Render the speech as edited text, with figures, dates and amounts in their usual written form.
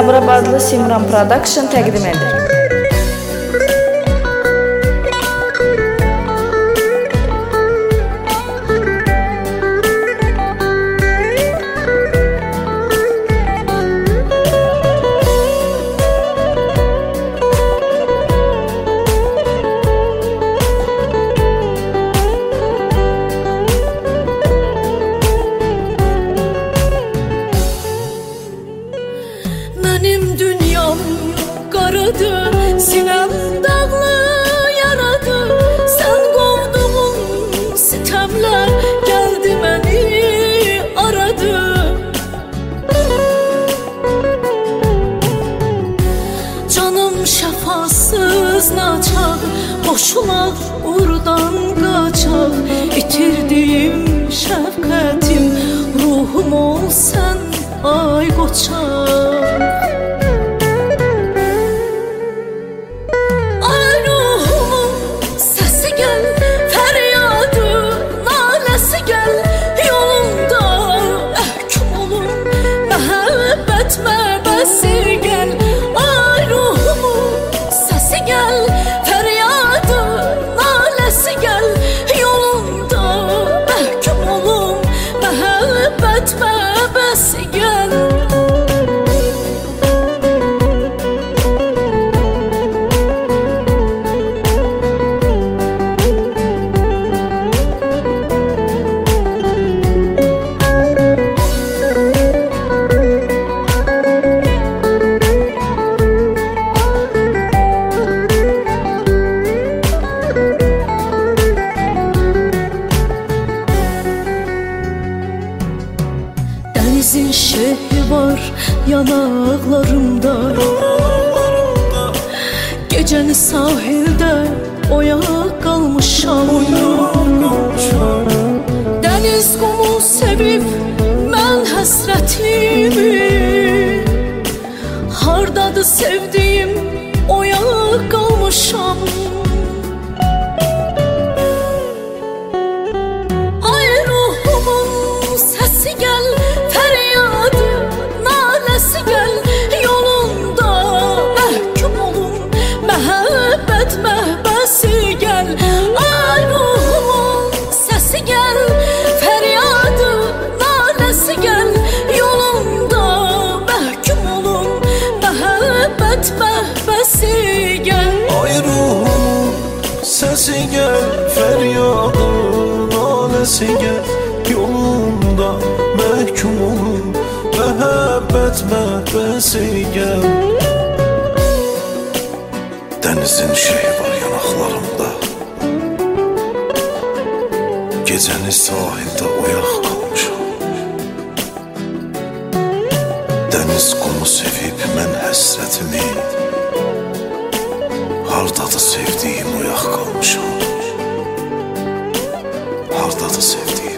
Sabirabadlı Simran Production təqdim edir. Benim dünyam qaradı, sinem dağlı yaradı. Sen qovduğun sitemler geldi beni aradı. Canım şəfasız naçar, boşular urdan qaçar. İtirdim şəfqətim, ruhum ol sen ay qoçar. Denizin şehri var yanaklarımda, geceni sahilde oyak kalmışam. Deniz kumu sevip mən həsrətimi, hardadır sevdiğim oyak kalmışam. Sesi gel, feryadın nalesi gel. Yolunda məhkum olun, məhəbbət məhbəsi gəl. Denizin şeyi var yanaklarımda, gecəni sahildə oyaq qalmışam. Deniz kumu sevib mən həsrətimi, hardadır sevdiğim oyaq qalmışam. Hardadır sevdiğim